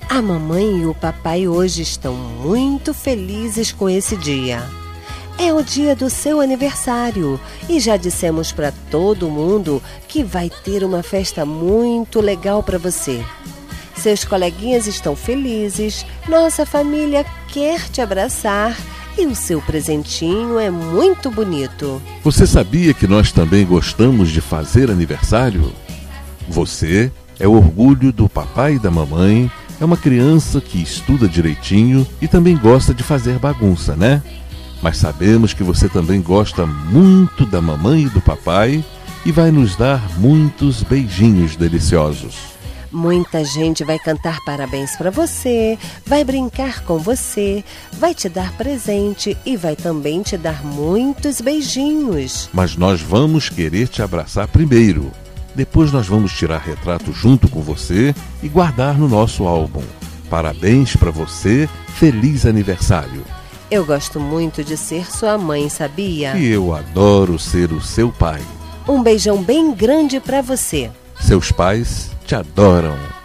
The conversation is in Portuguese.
A mamãe e o papai hoje estão muito felizes com esse dia. É o dia do seu aniversário e já dissemos para todo mundo que vai ter uma festa muito legal para você. Seus coleguinhas estão felizes, nossa família quer te abraçar e o seu presentinho é muito bonito. Você sabia que nós também gostamos de fazer aniversário? Você é o orgulho do papai e da mamãe, é uma criança que estuda direitinho e também gosta de fazer bagunça, né? Mas sabemos que você também gosta muito da mamãe e do papai e vai nos dar muitos beijinhos deliciosos. Muita gente vai cantar parabéns para você, vai brincar com você, vai te dar presente e vai também te dar muitos beijinhos. Mas nós vamos querer te abraçar primeiro. Depois nós vamos tirar retrato junto com você e guardar no nosso álbum. Parabéns para você, feliz aniversário. Eu gosto muito de ser sua mãe, sabia? E eu adoro ser o seu pai. Um beijão bem grande para você. Seus pais te adoram.